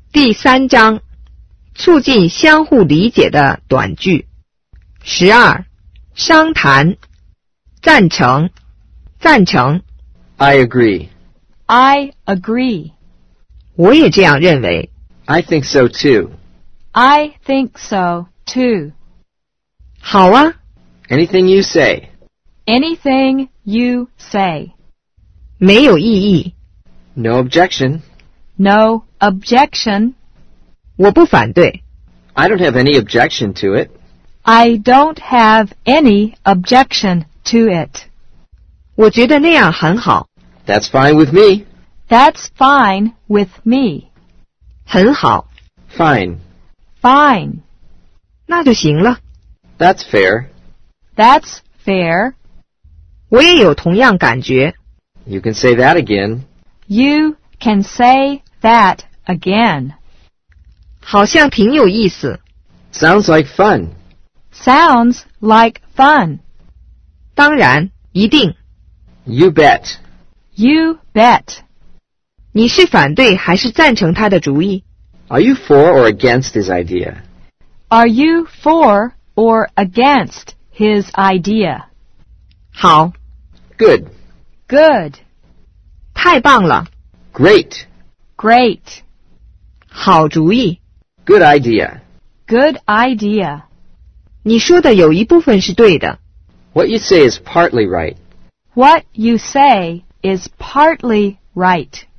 第3章，促进相互理解的短句。12，商谈，赞成，赞成。 I agree. I agree. 我也这样认为。 I think so too. I think so too. 好啊。 Anything you say. Anything you say. 没有异议。 No objection. No objection. 我不反对。 I don't have any objection to it. I don't have any objection to it. 我觉得那样很好。 That's fine with me. That's fine with me. 很好。 Fine. Fine. 那就行了。 That's fair. That's fair. 我也有同样感觉。 You can say that again. You can say that again. 好像挺有意思。 Sounds like fun. Sounds like fun. 当然，一定。 You bet. You bet. 你是反对还是赞成他的主意？ Are you for or against his idea? Are you for or against his idea? 好。 Good. Good. 太棒了。 Great. Great. 好主意。 Good idea. Good idea. 你说的有一部分是对的。 What you say is partly right. What you say is partly right.